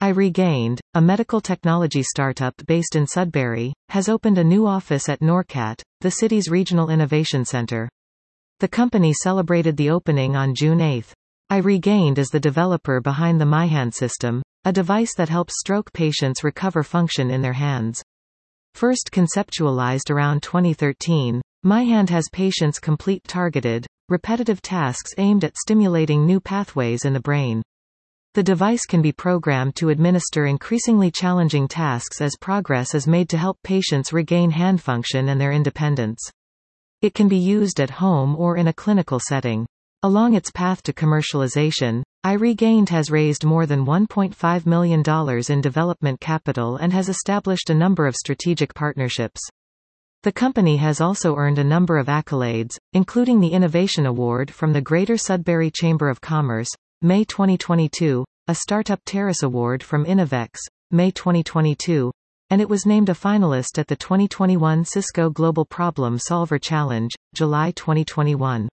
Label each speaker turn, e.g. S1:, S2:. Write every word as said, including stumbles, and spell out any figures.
S1: iRegained, a medical technology startup based in Sudbury, has opened a new office at NORCAT, the city's regional innovation center. The company celebrated the opening on June eighth. iRegained is the developer behind the MyHand system, a device that helps stroke patients recover function in their hands. First conceptualized around twenty thirteen, MyHand has patients complete targeted, repetitive tasks aimed at stimulating new pathways in the brain. The device can be programmed to administer increasingly challenging tasks as progress is made to help patients regain hand function and their independence. It can be used at home or in a clinical setting. Along its path to commercialization, iRegained has raised more than one point five million dollars in development capital and has established a number of strategic partnerships. The company has also earned a number of accolades, including the Innovation Award from the Greater Sudbury Chamber of Commerce, May twenty twenty-two, a Startup Terrace Award from Innovex, May twenty twenty-two, and it was named a finalist at the twenty twenty-one Cisco Global Problem Solver Challenge, July twenty twenty-one.